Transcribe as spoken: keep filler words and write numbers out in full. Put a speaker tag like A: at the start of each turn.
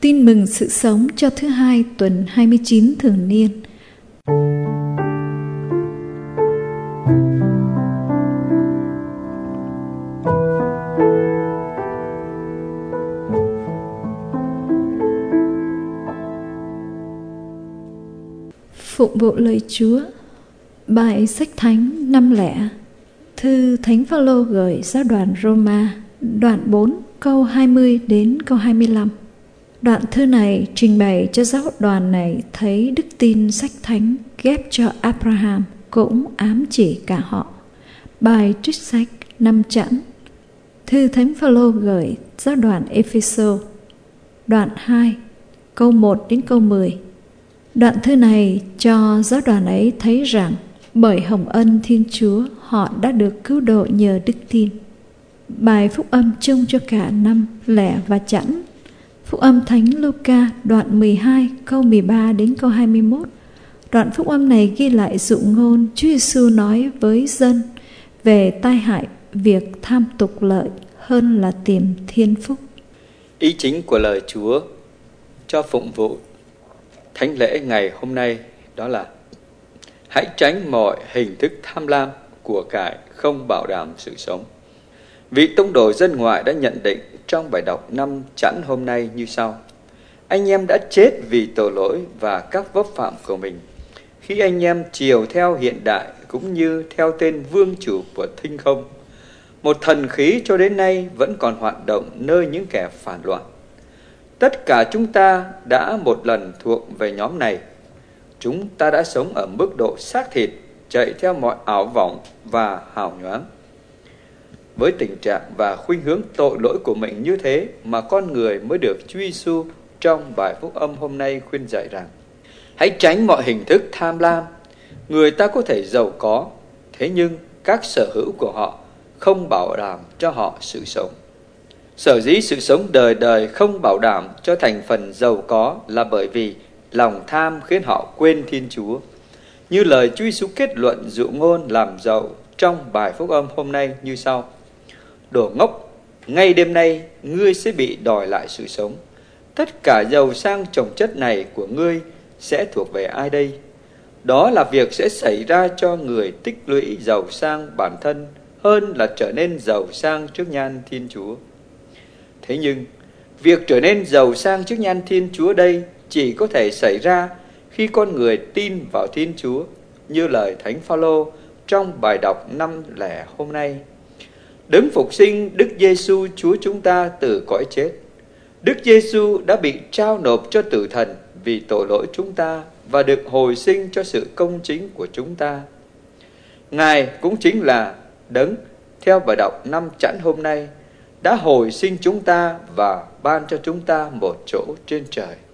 A: Tin mừng sự sống cho thứ hai tuần hai mươi chín thường niên. Phụng vụ lời Chúa. Bài sách thánh năm lẻ. Thư Thánh Phaolô gửi giáo đoàn Roma, đoạn bốn câu hai mươi đến câu hai mươi lăm. Đoạn thư này trình bày cho giáo đoàn này thấy đức tin sách thánh ghép cho Abraham cũng ám chỉ cả họ. Bài trích sách năm chẵn. Thư Thánh Phaolô gửi giáo đoàn Epheso, đoạn hai câu một đến câu mười. Đoạn thư này cho giáo đoàn ấy thấy rằng bởi hồng ân Thiên Chúa họ đã được cứu độ nhờ đức tin. Bài phúc âm chung cho cả năm lẻ và chẵn. Phúc âm Thánh Luca đoạn mười hai câu mười ba đến câu hai mươi mốt. Đoạn phúc âm này ghi lại dụ ngôn Chúa Giêsu nói với dân về tai hại việc tham tục lợi hơn là tìm thiên phúc.
B: Ý chính của lời Chúa cho phụng vụ thánh lễ ngày hôm nay đó là: hãy tránh mọi hình thức tham lam, của cải không bảo đảm sự sống. Vị tông đồ dân ngoại đã nhận định trong bài đọc năm chẵn hôm nay như sau: anh em đã chết vì tội lỗi và các vấp phạm của mình, khi anh em chiều theo hiện đại cũng như theo tên vương chủ của thinh không, một thần khí cho đến nay vẫn còn hoạt động nơi những kẻ phản loạn. Tất cả chúng ta đã một lần thuộc về nhóm này. Chúng ta đã sống ở mức độ xác thịt, chạy theo mọi ảo vọng và hào nhoáng. Với tình trạng và khuynh hướng tội lỗi của mình như thế mà con người mới được Chúa Giêsu trong bài phúc âm hôm nay khuyên dạy rằng: hãy tránh mọi hình thức tham lam. Người ta có thể giàu có, thế nhưng các sở hữu của họ không bảo đảm cho họ sự sống. Sở dĩ sự sống đời đời không bảo đảm cho thành phần giàu có là bởi vì lòng tham khiến họ quên Thiên Chúa. Như lời Chúa Giêsu kết luận dụ ngôn làm giàu trong bài phúc âm hôm nay như sau: đồ ngốc, ngay đêm nay ngươi sẽ bị đòi lại sự sống. Tất cả giàu sang chồng chất này của ngươi sẽ thuộc về ai đây? Đó là việc sẽ xảy ra cho người tích lũy giàu sang bản thân hơn là trở nên giàu sang trước nhan Thiên Chúa. Thế nhưng, việc trở nên giàu sang trước nhan Thiên Chúa đây chỉ có thể xảy ra khi con người tin vào Thiên Chúa, như lời Thánh Phaolô trong bài đọc năm lẻ hôm nay. Đấng phục sinh Đức Giêsu Chúa chúng ta từ cõi chết. Đức Giêsu đã bị trao nộp cho tử thần vì tội lỗi chúng ta và được hồi sinh cho sự công chính của chúng ta. Ngài cũng chính là Đấng, theo bài đọc năm chẵn hôm nay, đã hồi sinh chúng ta và ban cho chúng ta một chỗ trên trời.